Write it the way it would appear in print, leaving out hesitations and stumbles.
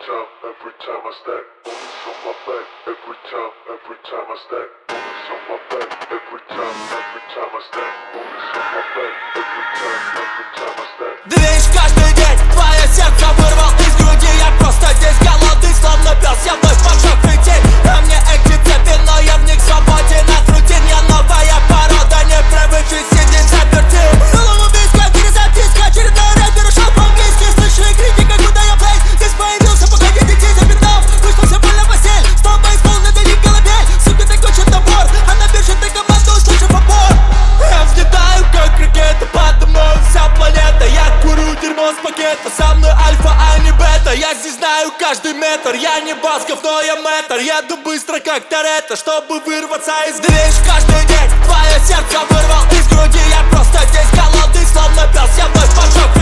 time I stack bullets on my back. Every time I stack bullets on my back. Every time I stack bullets on my back. Every time I stack. Движ каждый день, твое сердце вырвал из груди. Я просто здесь голодный, словно пес. Я вновь поджег людей. На мне эти цепи, но я в них свободен от рутин. Я новая порода, не привыкший сидеть заперти. Голову близко, перезаписка. Очередной рэпер ушел по-английски. Слышали критика, куда я плей. Здесь появился, пока не детей запятнал. Вышел все больно постель. Стал бейсбол, надо не колыбель. Сука, ты кончен набор. А на бирже ты команду, услышав опор. Я взлетаю, как ракета. Подо мной вся планета. Я курю дерьмо с пакета. Со мной альфа, а не бета. Я здесь знаю каждый метр. Я не Басков, но я мэтр. Еду быстро, как Торетто, чтобы вырваться из движ каждый день. Твое сердце вырвал из груди. Я просто здесь голодный, словно пес. Я вновь поджег